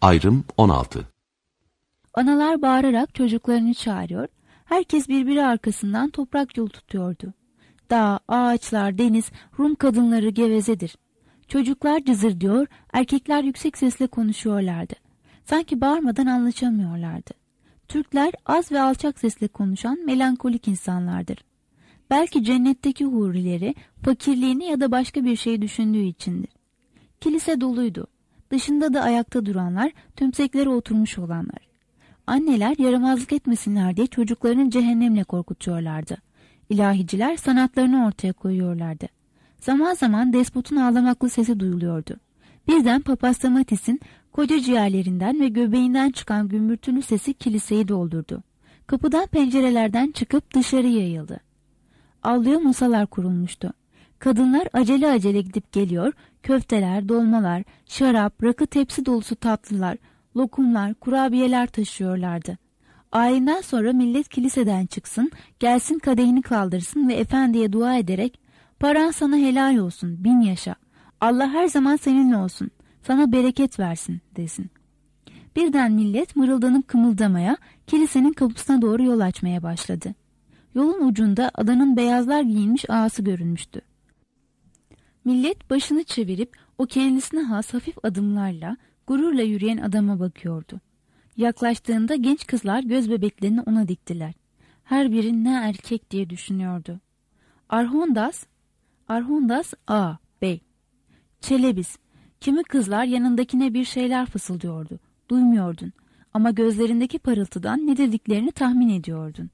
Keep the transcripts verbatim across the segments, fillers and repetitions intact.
Ayrım on altı. Analar bağırarak çocuklarını çağırıyor, herkes birbiri arkasından toprak yol tutuyordu. Dağ, ağaçlar, deniz, Rum kadınları gevezedir. Çocuklar cızırdıyor, erkekler yüksek sesle konuşuyorlardı. Sanki bağırmadan anlaşamıyorlardı. Türkler az ve alçak sesle konuşan melankolik insanlardır. Belki cennetteki hurileri fakirliğini ya da başka bir şey düşündüğü içindir. Kilise doluydu. Dışında da ayakta duranlar, tümseklere oturmuş olanlar. Anneler yaramazlık etmesinler diye çocuklarını cehennemle korkutuyorlardı. İlahiciler sanatlarını ortaya koyuyorlardı. Zaman zaman despotun ağlamaklı sesi duyuluyordu. Birden Papaz Stamatis'in koca ciğerlerinden ve göbeğinden çıkan gümbürtülü sesi kiliseyi doldurdu. Kapıdan pencerelerden çıkıp dışarı yayıldı. Avluya masalar kurulmuştu. Kadınlar acele acele gidip geliyor, köfteler, dolmalar, şarap, rakı tepsi dolusu tatlılar, lokumlar, kurabiyeler taşıyorlardı. Ayinden sonra millet kiliseden çıksın, gelsin kadehini kaldırsın ve efendiye dua ederek "Paran sana helal olsun, bin yaşa. Allah her zaman seninle olsun, sana bereket versin" desin. Birden millet mırıldanıp kımıldamaya, kilisenin kapısına doğru yol açmaya başladı. Yolun ucunda adanın beyazlar giyinmiş ağası görünmüştü. Millet başını çevirip o kendisine has hafif adımlarla, gururla yürüyen adama bakıyordu. Yaklaştığında genç kızlar göz bebeklerini ona diktiler. Her biri ne erkek diye düşünüyordu. Arhondas, Arhondas A. Bey. Çelebiz. Kimi kızlar yanındakine bir şeyler fısıldıyordu. Duymuyordun ama gözlerindeki parıltıdan ne dediklerini tahmin ediyordun.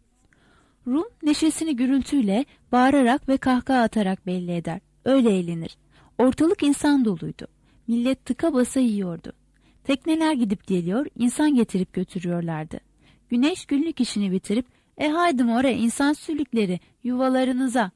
Rum neşesini gürültüyle, bağırarak ve kahkaha atarak belli eder. Öyle eğlenir. Ortalık insan doluydu. Millet tıka basa yiyordu. Tekneler gidip geliyor, insan getirip götürüyorlardı. Güneş günlük işini bitirip, "E haydi more insan sülükleri, yuvalarınıza.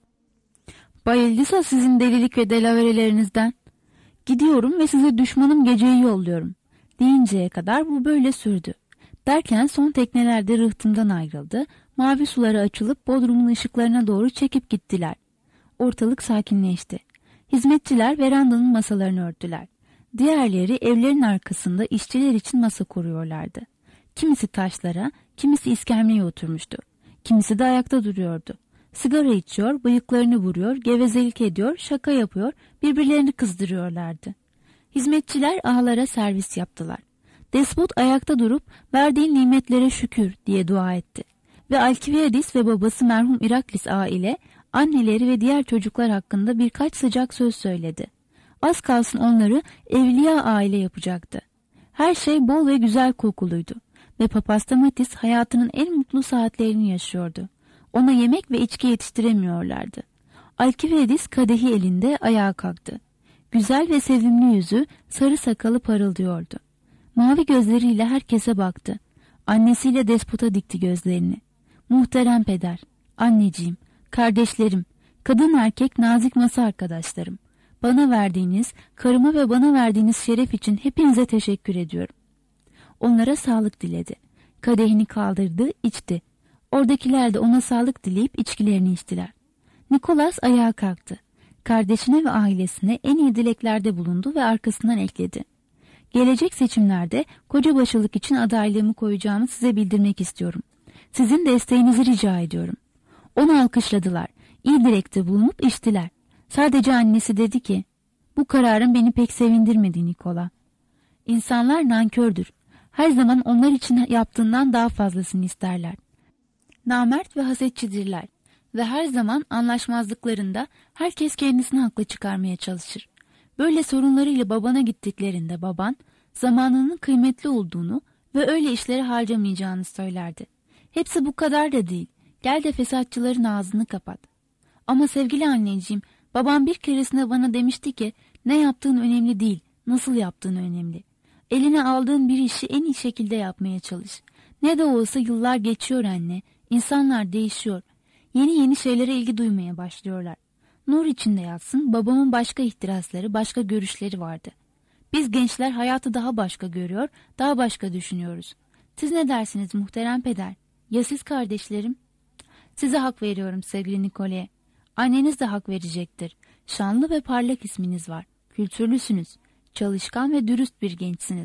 Bayıldıysa sizin delilik ve delaverelerinizden. Gidiyorum ve size düşmanım geceyi yolluyorum" deyinceye kadar bu böyle sürdü. Derken son tekneler de rıhtımdan ayrıldı, mavi suları açılıp Bodrum'un ışıklarına doğru çekip gittiler. Ortalık sakinleşti. Hizmetçiler verandanın masalarını örttüler. Diğerleri evlerin arkasında işçiler için masa kuruyorlardı. Kimisi taşlara, kimisi iskemleye oturmuştu. Kimisi de ayakta duruyordu. Sigara içiyor, bıyıklarını vuruyor, gevezelik ediyor, şaka yapıyor, birbirlerini kızdırıyorlardı. Hizmetçiler ağalara servis yaptılar. Despot ayakta durup verdiğin nimetlere şükür diye dua etti. Ve Alkiviadis ve babası merhum Iraklis ağa ile anneleri ve diğer çocuklar hakkında birkaç sıcak söz söyledi. Az kalsın onları evliya aile yapacaktı. Her şey bol ve güzel kokuluydu ve Papaz Stamatis hayatının en mutlu saatlerini yaşıyordu. Ona yemek ve içki yetiştiremiyorlardı. Alkiviadis kadehi elinde ayağa kalktı. Güzel ve sevimli yüzü, sarı sakalı parıldıyordu. Mavi gözleriyle herkese baktı. Annesiyle despota dikti gözlerini. "Muhterem peder, anneciğim, kardeşlerim, kadın erkek nazik masa arkadaşlarım. Bana verdiğiniz, karıma ve bana verdiğiniz şeref için hepinize teşekkür ediyorum." Onlara sağlık diledi. Kadehini kaldırdı, içti. Oradakiler de ona sağlık dileyip içkilerini içtiler. Nikolas ayağa kalktı. Kardeşine ve ailesine en iyi dileklerde bulundu ve arkasından ekledi: "Gelecek seçimlerde kocabaşılık için adaylığımı koyacağımı size bildirmek istiyorum. Sizin desteğinizi rica ediyorum." Onu alkışladılar. İyi dilekte bulunup içtiler. Sadece annesi dedi ki, "Bu kararın beni pek sevindirmedi Nikola. İnsanlar nankördür. Her zaman onlar için yaptığından daha fazlasını isterler. Namert ve hasetçidirler ve her zaman anlaşmazlıklarında herkes kendisini haklı çıkarmaya çalışır. Böyle sorunlarıyla babana gittiklerinde baban zamanının kıymetli olduğunu ve öyle işleri harcamayacağını söylerdi. Hepsi bu kadar da değil. Gel de fesatçıların ağzını kapat. Ama sevgili anneciğim, babam bir keresinde bana demişti ki ne yaptığın önemli değil, nasıl yaptığın önemli. Eline aldığın bir işi en iyi şekilde yapmaya çalış. Ne de olsa yıllar geçiyor anne, insanlar değişiyor. Yeni yeni şeylere ilgi duymaya başlıyorlar. Nur içinde yatsın, babamın başka ihtirasları, başka görüşleri vardı. Biz gençler hayatı daha başka görüyor, daha başka düşünüyoruz. Siz ne dersiniz muhterem peder? Ya siz kardeşlerim?" "Size hak veriyorum sevgili Nikola'ya. Anneniz de hak verecektir. Şanlı ve parlak isminiz var. Kültürlüsünüz. Çalışkan ve dürüst bir gençsiniz.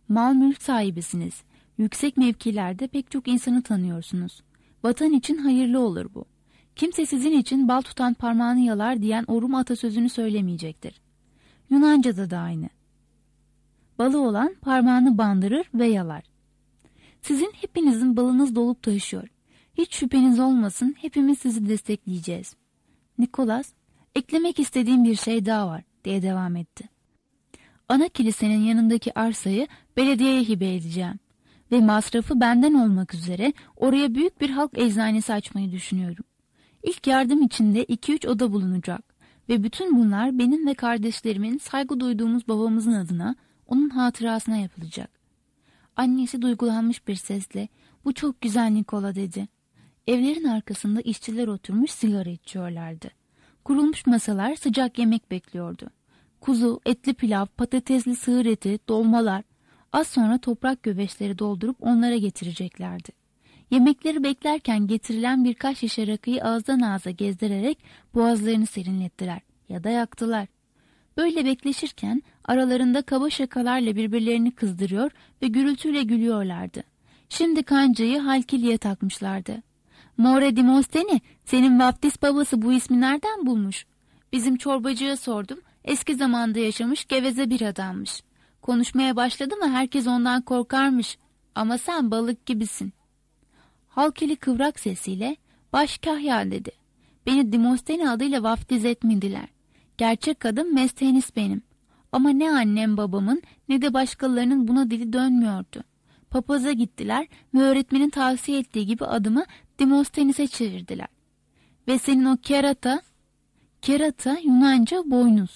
Mal mülk sahibisiniz. Yüksek mevkilerde pek çok insanı tanıyorsunuz. Vatan için hayırlı olur bu. Kimse sizin için bal tutan parmağını yalar diyen o Rum atasözünü söylemeyecektir. Yunanca'da da aynı. Balı olan parmağını bandırır ve yalar. Sizin hepinizin balınız dolup taşıyor. Hiç şüpheniz olmasın, hepimiz sizi destekleyeceğiz. Nikolas, eklemek istediğim bir şey daha var diye devam etti. Ana kilisenin yanındaki arsayı belediyeye hibe edeceğim. Ve masrafı benden olmak üzere oraya büyük bir halk eczanesi açmayı düşünüyorum. İlk yardım içinde iki üç oda bulunacak ve bütün bunlar benim ve kardeşlerimin saygı duyduğumuz babamızın adına, onun hatırasına yapılacak. Annesi duygulanmış bir sesle, "Bu çok güzel Nikola," dedi. Evlerin arkasında işçiler oturmuş sigara içiyorlardı. Kurulmuş masalar sıcak yemek bekliyordu. Kuzu, etli pilav, patatesli sığır eti, dolmalar, az sonra toprak göbeçleri doldurup onlara getireceklerdi. Yemekleri beklerken getirilen birkaç şişe rakıyı ağızdan ağza gezdirerek boğazlarını serinlettiler ya da yaktılar. Böyle bekleşirken aralarında kaba şakalarla birbirlerini kızdırıyor ve gürültüyle gülüyorlardı. Şimdi kancayı Halkili'ye takmışlardı. "More Dimosteni, senin vaftiz babası bu ismi nereden bulmuş? Bizim çorbacıya sordum, eski zamanda yaşamış geveze bir adammış. Konuşmaya başladı mı herkes ondan korkarmış. Ama sen balık gibisin." Halkili kıvrak sesiyle, "Baş kahya," dedi. "Beni Dimosteni adıyla vaftiz etmediler. Gerçek adım Mestenis benim. Ama ne annem babamın ne de başkalarının buna dili dönmüyordu. Papaza gittiler ve öğretmenin tavsiye ettiği gibi adımı Dimostenis'e çevirdiler. Ve senin o kerata, kerata Yunanca boynuz.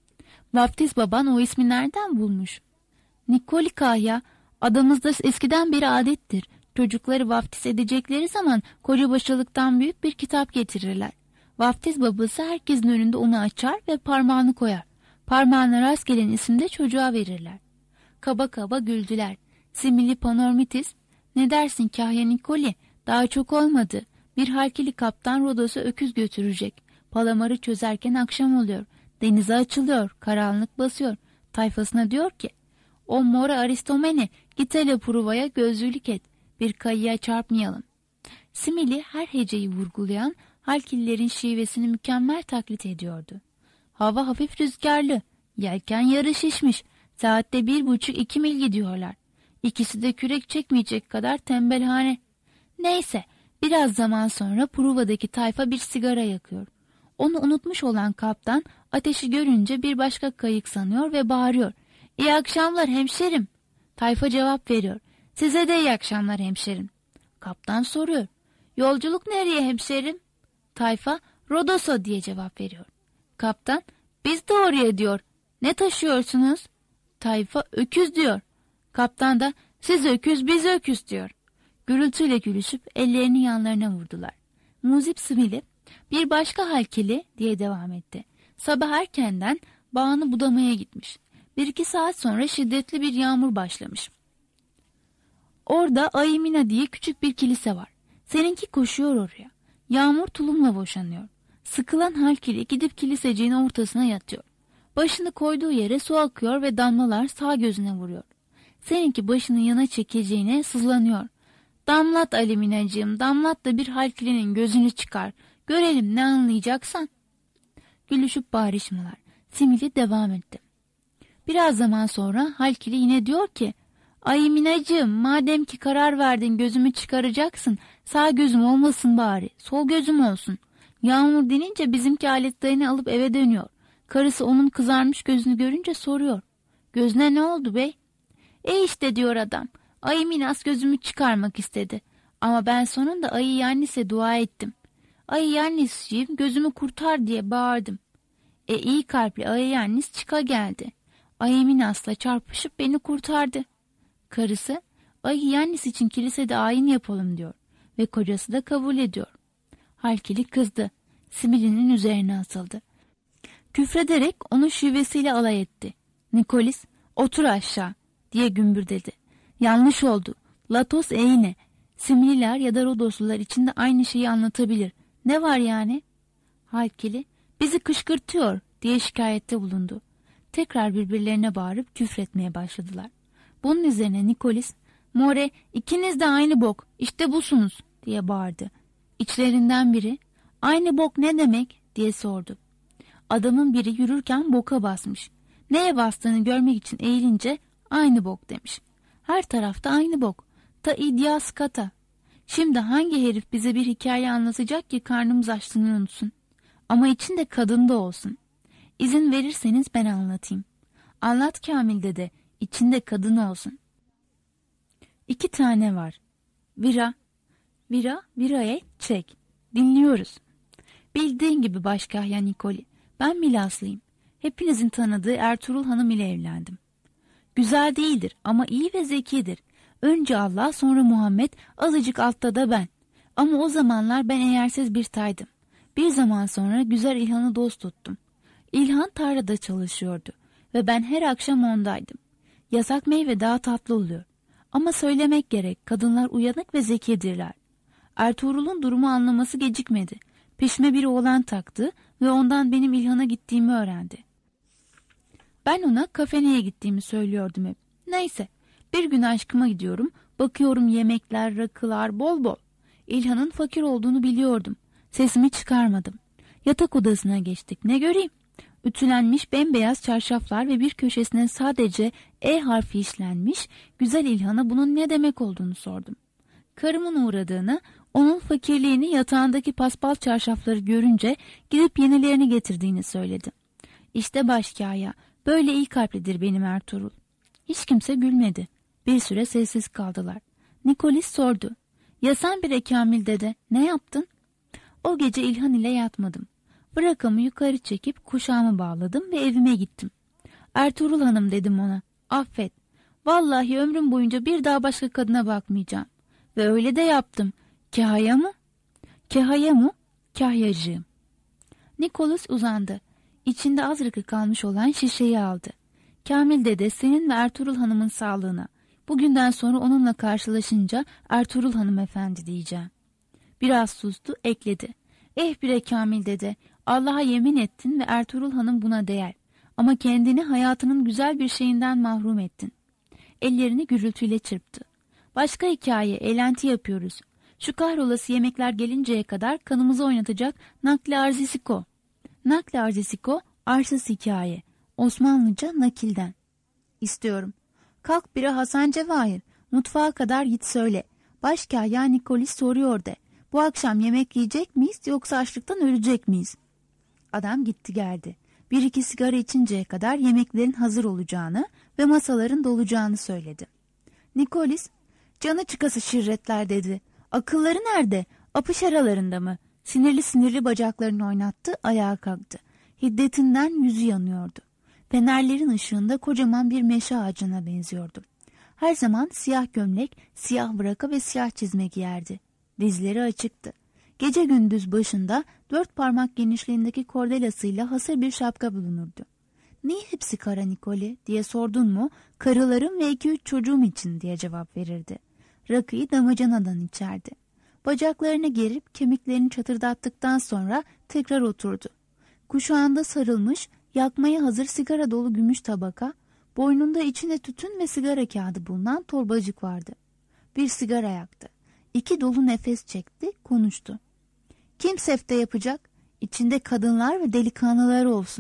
Vaftiz baban o ismi nereden bulmuş?" "Nikoli kahya, adamızda eskiden beri adettir. Çocukları vaftiz edecekleri zaman kocabaşılıktan büyük bir kitap getirirler. Vaftiz babası herkesin önünde onu açar ve parmağını koyar. Parmağına rast gelen isim de çocuğa verirler." Kaba kaba güldüler. Simili Panormitis, "Ne dersin kahya Nikoli? Daha çok olmadı. Bir Halkili kaptan Rodos'a öküz götürecek. Palamarı çözerken akşam oluyor. Denize açılıyor. Karanlık basıyor. Tayfasına diyor ki, 'O Mora Aristomene, git hele Pruva'ya gözlülük et. Bir kayıya çarpmayalım.'" Simili her heceyi vurgulayan Halkililerin şivesini mükemmel taklit ediyordu. "Hava hafif rüzgarlı. Yelken yarı şişmiş. Saatte bir buçuk iki mil gidiyorlar. İkisi de kürek çekmeyecek kadar tembelhane. Neyse, biraz zaman sonra Pruva'daki tayfa bir sigara yakıyor. Onu unutmuş olan kaptan ateşi görünce bir başka kayık sanıyor ve bağırıyor. 'İyi akşamlar hemşerim.' Tayfa cevap veriyor. 'Size de iyi akşamlar hemşerim.' Kaptan soruyor. 'Yolculuk nereye hemşerim?' Tayfa 'Rodos'a,' diye cevap veriyor. Kaptan 'Biz de oraya,' diyor. 'Ne taşıyorsunuz?' Tayfa 'Öküz,' diyor. Kaptan da 'Siz öküz, biz öküz,' diyor. Gürültüyle gülüşüp ellerini yanlarına vurdular. Muzip Simili, "Bir başka Halkili," diye devam etti. "Sabah erkenden bağını budamaya gitmiş. Bir iki saat sonra şiddetli bir yağmur başlamış. Orada Aymina diye küçük bir kilise var. Seninki koşuyor oraya. Yağmur tulumla boşanıyor. Sıkılan Halkili gidip kiliseciğin ortasına yatıyor. Başını koyduğu yere su akıyor ve damlalar sağ gözüne vuruyor. Seninki başını yana çekeceğine sızlanıyor. 'Damlat Aliminacığım, damlat da bir Halkili'nin gözünü çıkar. Görelim ne anlayacaksan.'" Gülüşüp bağırışmalar. Simili devam etti. Biraz zaman sonra Halkili yine diyor ki, "Ay Minacığım, madem ki karar verdin gözümü çıkaracaksın, sağ gözüm olmasın bari, sol gözüm olsun." Yağmur dinince bizimki aletlerini alıp eve dönüyor. Karısı onun kızarmış gözünü görünce soruyor. "Gözüne ne oldu bey?" "E işte," diyor adam, "Ayı Minas gözümü çıkarmak istedi. Ama ben sonunda Ayı Yannis'e dua ettim. 'Ayı Yannis'ciğim, gözümü kurtar,' diye bağırdım. E iyi kalpli Ayı Yannis çıka geldi. Ayı Minas'la çarpışıp beni kurtardı." Karısı, "Ayı Yannis için kilisede ayin yapalım," diyor ve kocası da kabul ediyor. Halkili kızdı. Simili'nin üzerine atıldı. Küfrederek onun şivesiyle alay etti. Nikolis, "Otur aşağı," diye gümbürdedi. "Yanlış oldu. Latos eğne. Simililer ya da Rodoslular içinde aynı şeyi anlatabilir. Ne var yani?" Halkili, "Bizi kışkırtıyor," diye şikayette bulundu. Tekrar birbirlerine bağırıp küfretmeye başladılar. Bunun üzerine Nikolis, "More, ikiniz de aynı bok, işte busunuz," diye bağırdı. İçlerinden biri, "Aynı bok ne demek?" diye sordu. Adamın biri yürürken boka basmış. Neye bastığını görmek için eğilince aynı bok demiş. Her tarafta aynı bok. Ta idyas kata. Şimdi hangi herif bize bir hikaye anlatacak ki karnımız açlığını unutsun? Ama içinde kadın da olsun. İzin verirseniz ben anlatayım. Anlat Kamil dede, içinde kadın olsun. İki tane var. Vira, vira, viraya çek. Dinliyoruz. Bildiğin gibi Başkahya Nikoli, ben Milaslıyım. Hepinizin tanıdığı Ertuğrul Hanım ile evlendim. Güzel değildir ama iyi ve zekidir. Önce Allah, sonra Muhammed, azıcık altta da ben. Ama o zamanlar ben eğersiz bir taydım. Bir zaman sonra güzel İlhan'ı dost tuttum. İlhan tarlada çalışıyordu ve ben her akşam ondaydım. Yasak meyve daha tatlı oluyor. Ama söylemek gerek, kadınlar uyanık ve zekidirler. Ertuğrul'un durumu anlaması gecikmedi. Peşime bir oğlan taktı ve ondan benim İlhan'a gittiğimi öğrendi. Ben ona kafeneye gittiğimi söylüyordum hep. Neyse, bir gün aşkıma gidiyorum, bakıyorum yemekler, rakılar bol bol. İlhan'ın fakir olduğunu biliyordum. Sesimi çıkarmadım. Yatak odasına geçtik. Ne göreyim? Ütülenmiş bembeyaz çarşaflar ve bir köşesine sadece E harfi işlenmiş, güzel İlhan'a bunun ne demek olduğunu sordum. Karımın uğradığını, onun fakirliğini, yatağındaki paspal çarşafları görünce gidip yenilerini getirdiğini söyledi. İşte Başkahya, böyle iyi kalplidir benim Ertuğrul. Hiç kimse gülmedi. Bir süre sessiz kaldılar. Nikolis sordu. Ya sen bire Kamil dede, ne yaptın? O gece İlhan ile yatmadım. Bırakamı yukarı çekip kuşağımı bağladım ve evime gittim. Ertuğrul Hanım dedim ona. Affet. Vallahi ömrüm boyunca bir daha başka kadına bakmayacağım. Ve öyle de yaptım. Kahya mı? Kahya mı? Kahyacığım. Nikolis uzandı. İçinde az rakı kalmış olan şişeyi aldı. Kamil dede, senin ve Ertuğrul Hanım'ın sağlığına. Bugünden sonra onunla karşılaşınca Ertuğrul Hanım efendi diyeceğim. Biraz sustu, ekledi. Eh bre Kamil dede, Allah'a yemin ettin ve Ertuğrul Hanım buna değer. Ama kendini hayatının güzel bir şeyinden mahrum ettin. Ellerini gürültüyle çırptı. Başka hikaye, eğlenti yapıyoruz. Şu kahrolası yemekler gelinceye kadar kanımızı oynatacak nakli arzisiko. Nakli arzisiko, arsız hikaye. Osmanlıca nakilden. İstiyorum. Kalk bire Hasan Cevahir, mutfağa kadar git söyle. Başkahya Nikolis soruyor de. Bu akşam yemek yiyecek miyiz yoksa açlıktan ölecek miyiz? Adam gitti geldi. Bir iki sigara içinceye kadar yemeklerin hazır olacağını ve masaların dolacağını söyledi. Nikolis, canı çıkası şirretler dedi. Akılları nerede? Apış aralarında mı? Sinirli sinirli bacaklarını oynattı, ayağa kalktı. Hiddetinden yüzü yanıyordu. Fenerlerin ışığında kocaman bir meşe ağacına benziyordu. Her zaman siyah gömlek, siyah braka ve siyah çizme giyerdi. Dizleri açıktı. Gece gündüz başında dört parmak genişliğindeki kordelasıyla hasır bir şapka bulunurdu. "Niye hepsi kara Nikoli?" diye sordun mu, "Karılarım ve iki üç çocuğum için," diye cevap verirdi. Rakıyı damacanadan içerdi. Bacaklarını gerip kemiklerini çatırdattıktan sonra tekrar oturdu. Kuşağında sarılmış, yakmaya hazır sigara dolu gümüş tabaka, boynunda içinde tütün ve sigara kağıdı bulunan torbacık vardı. Bir sigara yaktı. İki dolu nefes çekti, konuştu. "Kim sefte yapacak? İçinde kadınlar ve delikanlılar olsun."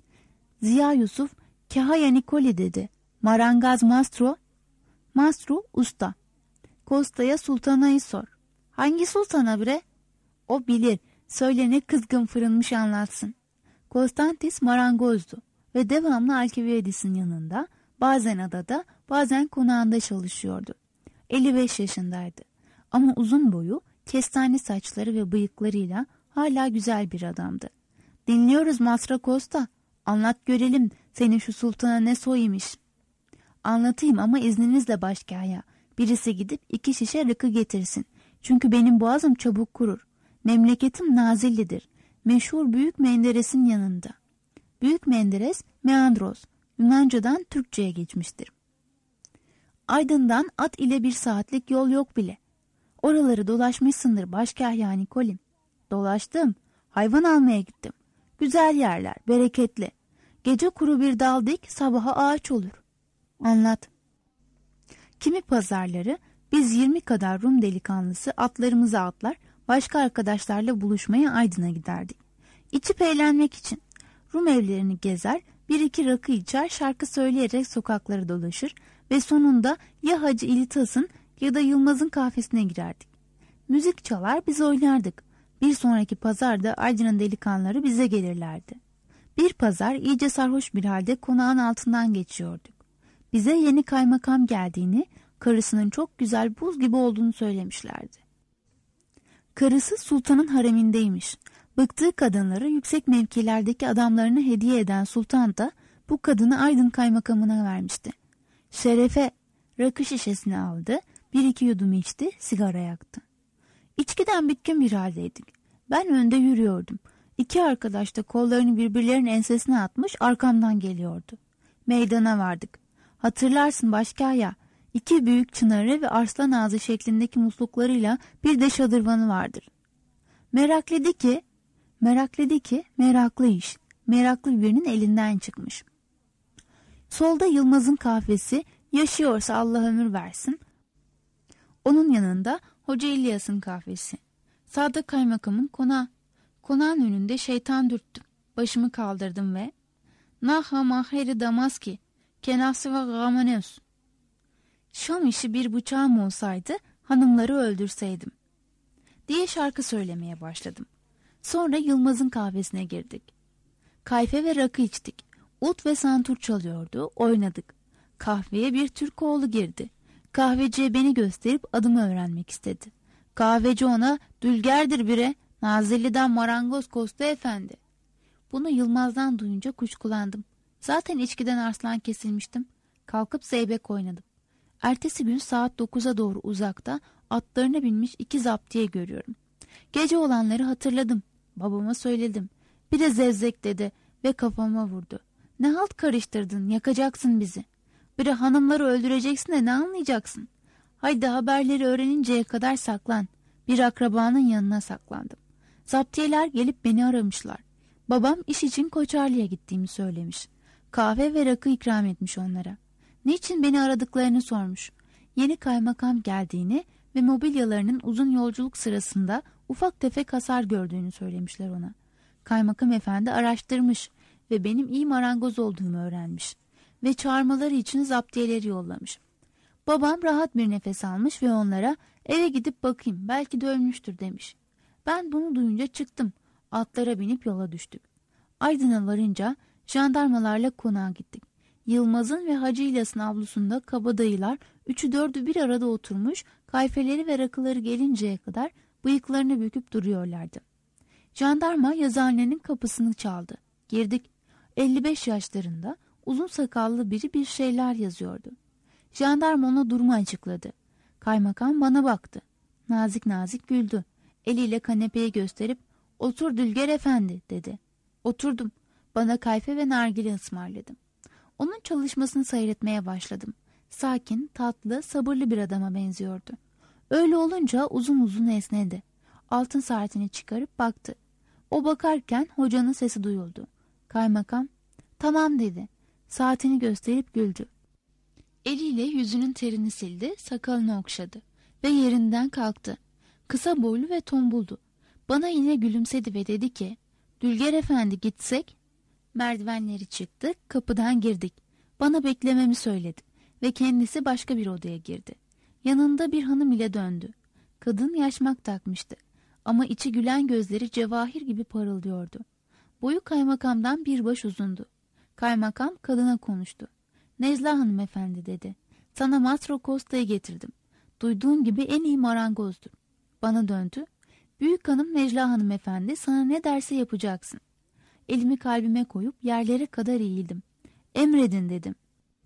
Ziya Yusuf, "Kahya Nikoli," dedi. "Marangaz Mastro?" "Mastro usta." "Kosta'ya sultanayı sor." "Hangi sultana bre?" "O bilir. Söyle ne kızgın fırınmış anlatsın." Konstantis marangozdu ve devamlı Alkibiadis'in yanında, bazen adada, bazen konağında çalışıyordu. elli beş yaşındaydı. Ama uzun boyu, kestane saçları ve bıyıklarıyla hala güzel bir adamdı. "Dinliyoruz Mastra Costa. Anlat görelim, senin şu sultana ne soy imiş?" "Anlatayım ama izninizle Başkahya. Birisi gidip iki şişe rakı getirsin. Çünkü benim boğazım çabuk kurur. Memleketim Nazilli'dir. Meşhur Büyük Menderes'in yanında." Büyük Menderes, Meandros. Yunanca'dan Türkçe'ye geçmiştir. Aydın'dan at ile bir saatlik yol yok bile. "Oraları dolaşmışsındır Başkahya Nikolim." "Dolaştım. Hayvan almaya gittim. Güzel yerler, bereketli. Gece kuru bir dal dik, sabaha ağaç olur." "Anlat." Kimi pazarları biz yirmi kadar Rum delikanlısı atlarımıza atlar, başka arkadaşlarla buluşmaya Aydın'a giderdik. İçip eğlenmek için Rum evlerini gezer, bir iki rakı içer, şarkı söyleyerek sokakları dolaşır ve sonunda ya Hacı İlitas'ın ya da Yılmaz'ın kahvesine girerdik. Müzik çalar, biz oynardık. Bir sonraki pazarda Aydın'ın delikanlıları bize gelirlerdi. Bir pazar iyice sarhoş bir halde konağın altından geçiyorduk. Bize yeni kaymakam geldiğini, karısının çok güzel buz gibi olduğunu söylemişlerdi. Karısı sultanın haremindeymiş. Bıktığı kadınları yüksek mevkilerdeki adamlarına hediye eden sultan da bu kadını Aydın kaymakamına vermişti. Şerefe rakı şişesini aldı, bir iki yudum içti, sigara yaktı. İçkiden bitkin bir haldeydik. Ben önde yürüyordum. İki arkadaş da kollarını birbirlerinin ensesine atmış arkamdan geliyordu. Meydana vardık. Hatırlarsın Başkaya, iki büyük çınarı ve arslan ağzı şeklindeki musluklarıyla bir de şadırvanı vardır. Meraklıydı ki, meraklıydı ki meraklı iş, meraklı birinin elinden çıkmış. Solda Yılmaz'ın kahvesi, yaşıyorsa Allah ömür versin. Onun yanında Hoca İlyas'ın kahvesi. Sağda kaymakamın konağı. Konağın önünde şeytan dürttüm. Başımı kaldırdım ve Naha maheri damaski, kenafsi ve gamaneus. Şam işi bir bıçağım olsaydı hanımları öldürseydim diye şarkı söylemeye başladım. Sonra Yılmaz'ın kahvesine girdik. Kayfe ve rakı içtik. Ut ve santur çalıyordu, oynadık. Kahveye bir Türk oğlu girdi. Kahveciye beni gösterip adımı öğrenmek istedi. Kahveci ona dülgerdir bire, Nazilli'den marangoz Kosta Efendi. Bunu Yılmaz'dan duyunca kuşkulandım. Zaten içkiden arslan kesilmiştim. Kalkıp zeybek oynadım. Ertesi gün saat dokuza doğru uzakta atlarına binmiş iki zaptiye görüyorum. Gece olanları hatırladım. Babama söyledim. Bir de zevzek dedi ve kafama vurdu. Ne halt karıştırdın, yakacaksın bizi. Bir de hanımları öldüreceksin de ne anlayacaksın? Haydi haberleri öğreninceye kadar saklan. Bir akrabanın yanına saklandım. Zaptiyeler gelip beni aramışlar. Babam iş için Koçarlı'ya gittiğimi söylemiş. Kahve ve rakı ikram etmiş onlara. Niçin beni aradıklarını sormuş. Yeni kaymakam geldiğini ve mobilyalarının uzun yolculuk sırasında ufak tefek hasar gördüğünü söylemişler ona. Kaymakam efendi araştırmış ve benim iyi marangoz olduğumu öğrenmiş ve çağırmaları için zaptiyeleri yollamış. Babam rahat bir nefes almış ve onlara eve gidip bakayım belki de ölmüştür demiş. Ben bunu duyunca çıktım. Atlara binip yola düştük. Aydın'a varınca jandarmalarla konağa gittik. Yılmaz'ın ve Hacı İlyas'ın avlusunda kabadayılar üçü dördü bir arada oturmuş, kayfeleri ve rakıları gelinceye kadar bıyıklarını büküp duruyorlardı. Jandarma yazıhanenin kapısını çaldı. Girdik. elli beş yaşlarında uzun sakallı biri bir şeyler yazıyordu. Jandarma ona durumu açıkladı. Kaymakam bana baktı. Nazik nazik güldü. Eliyle kanepeyi gösterip "Otur Dülger Efendi" dedi. Oturdum. Bana kayfe ve nargile ısmarladım. Onun çalışmasını seyretmeye başladım. Sakin, tatlı, sabırlı bir adama benziyordu. Öyle olunca uzun uzun esnedi. Altın saatini çıkarıp baktı. O bakarken hocanın sesi duyuldu. Kaymakam, "Tamam" dedi. Saatini gösterip güldü. Eliyle yüzünün terini sildi, sakalını okşadı ve yerinden kalktı. Kısa boylu ve tombuldu. Bana yine gülümsedi ve dedi ki, "Dülger Efendi gitsek?" Merdivenleri çıktık, kapıdan girdik. Bana beklememi söyledi ve kendisi başka bir odaya girdi. Yanında bir hanım ile döndü. Kadın yaşmak takmıştı ama içi gülen gözleri cevahir gibi parıldıyordu. Boyu kaymakamdan bir baş uzundu. Kaymakam kadına konuştu. "Nezla hanımefendi" dedi. "Sana Mastro Costa'yı getirdim. Duyduğun gibi en iyi marangozdur." Bana döndü. "Büyük hanım Necla hanımefendi sana ne derse yapacaksın." Elimi kalbime koyup yerlere kadar eğildim. "Emredin" dedim.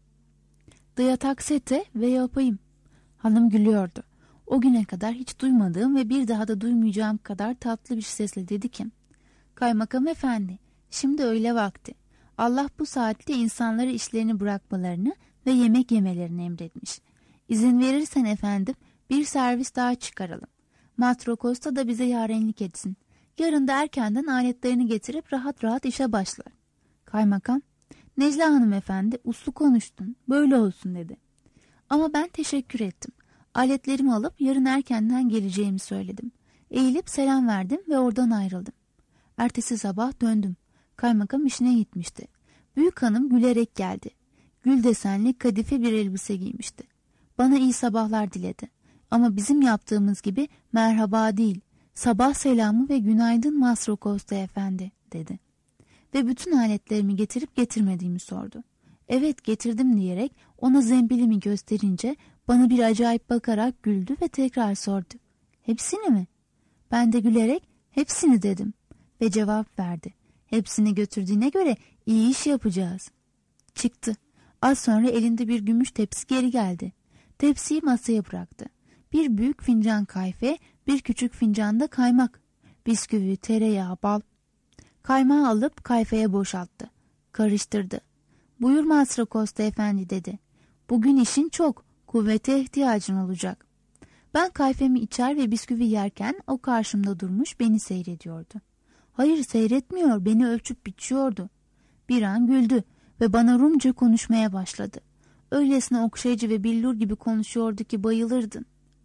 "Dıya taksete ve yapayım." Hanım gülüyordu. O güne kadar hiç duymadığım ve bir daha da duymayacağım kadar tatlı bir sesle dedi ki, "Kaymakam efendi, şimdi öğle vakti. Allah bu saatte insanlara işlerini bırakmalarını ve yemek yemelerini emretmiş. İzin verirsen efendim bir servis daha çıkaralım. Matro Costa da bize yarenlik etsin. Yarın da erkenden aletlerini getirip rahat rahat işe başlar." Kaymakam, "Necla hanımefendi uslu konuştun, böyle olsun" dedi. Ama ben teşekkür ettim. Aletlerimi alıp yarın erkenden geleceğimi söyledim. Eğilip selam verdim ve oradan ayrıldım. Ertesi sabah döndüm. Kaymakam işine gitmişti. Büyük hanım gülerek geldi. Gül desenli kadife bir elbise giymişti. Bana iyi sabahlar diledi. Ama bizim yaptığımız gibi merhaba değil, sabah selamı ve günaydın Masro Costa efendi dedi. Ve bütün aletlerimi getirip getirmediğimi sordu. Evet getirdim diyerek ona zembilimi gösterince bana bir acayip bakarak güldü ve tekrar sordu. Hepsini mi? Ben de gülerek hepsini dedim ve cevap verdi. Hepsini götürdüğüne göre iyi iş yapacağız. Çıktı. Az sonra elinde bir gümüş tepsi geri geldi. Tepsiyi masaya bıraktı. Bir büyük fincan kayfe, bir küçük fincanda kaymak, bisküvi, tereyağı, bal. Kaymağı alıp kayfeye boşalttı. Karıştırdı. Buyur Masro Costa efendi dedi. Bugün işin çok, kuvvete ihtiyacın olacak. Ben kayfemi içer ve bisküvi yerken o karşımda durmuş beni seyrediyordu. Hayır seyretmiyor, beni ölçüp biçiyordu. Bir an güldü ve bana Rumca konuşmaya başladı. Öylesine okşayıcı ve billur gibi konuşuyordu ki bayılırdın.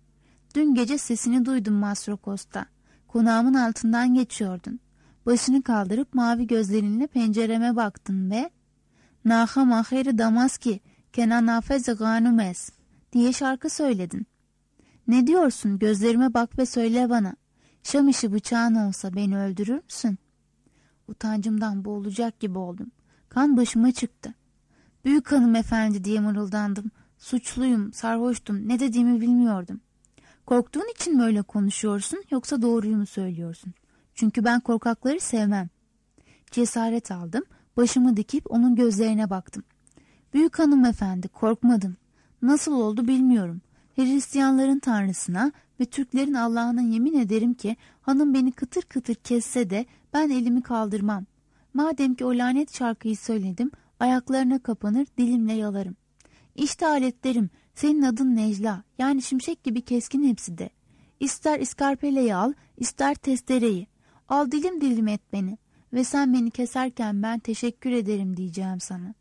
Dün gece sesini duydum Masro Costa. Konağımın altından geçiyordun. Başını kaldırıp mavi gözlerinle pencereme baktın ve "Naha maheri damaski, kena nafeze ganumes" diye şarkı söyledin. Ne diyorsun? Gözlerime bak ve söyle bana. Şam işi bıçağın olsa beni öldürür müsün? Utancımdan boğulacak gibi oldum. Kan başıma çıktı. Büyük hanımefendi diye mırıldandım. Suçluyum, sarhoştum, ne dediğimi bilmiyordum. Korktuğun için mi öyle konuşuyorsun yoksa doğruyu mu söylüyorsun? Çünkü ben korkakları sevmem. Cesaret aldım, başımı dikip onun gözlerine baktım. Büyük hanımefendi, korkmadım. Nasıl oldu bilmiyorum. Hristiyanların tanrısına ve Türklerin Allah'ına yemin ederim ki hanım beni kıtır kıtır kesse de ben elimi kaldırmam. Madem ki o lanet şarkıyı söyledim, ayaklarına kapanır, dilimle yalarım. İşte aletlerim, senin adın Necla, yani şimşek gibi keskin hepsi de. İster iskarpeleyi al, ister testereyi. Al dilim dilim et beni ve sen beni keserken ben teşekkür ederim diyeceğim sana.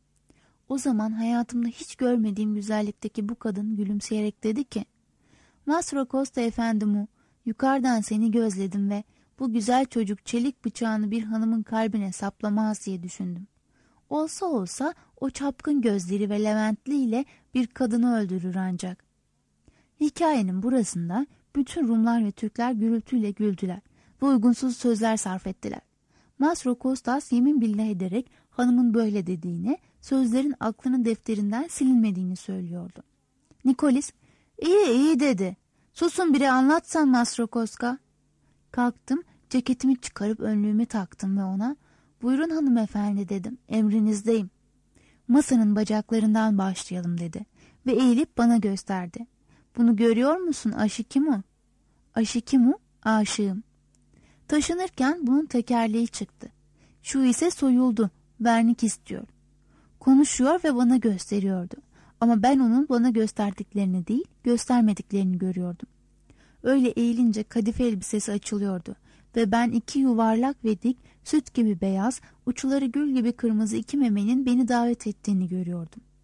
O zaman hayatımda hiç görmediğim güzellikteki bu kadın gülümseyerek dedi ki, Masro Costa efendimu, yukarıdan seni gözledim ve bu güzel çocuk çelik bıçağını bir hanımın kalbine saplamaz diye düşündüm. Olsa olsa o çapkın gözleri ve Leventli ile bir kadını öldürür ancak. Hikayenin burasında bütün Rumlar ve Türkler gürültüyle güldüler ve uygunsuz sözler sarf ettiler. Masro Kostas yemin billah ederek hanımın böyle dediğini, sözlerin aklının defterinden silinmediğini söylüyordu. Nikolis, iyi iyi dedi. Susun biri anlatsan Masro Koska. Kalktım, ceketimi çıkarıp önlüğümü taktım ve ona, buyurun hanımefendi dedim, emrinizdeyim. Masanın bacaklarından başlayalım dedi ve eğilip bana gösterdi. Bunu görüyor musun Aşikimu? Aşikimu, aşığım. Taşınırken bunun tekerleği çıktı. Şu ise soyuldu, vernik istiyor. Konuşuyor ve bana gösteriyordu. Ama ben onun bana gösterdiklerini değil, göstermediklerini görüyordum. Öyle eğilince kadife elbisesi açılıyordu ve ben iki yuvarlak ve dik, süt gibi beyaz, uçları gül gibi kırmızı iki memenin beni davet ettiğini görüyordum.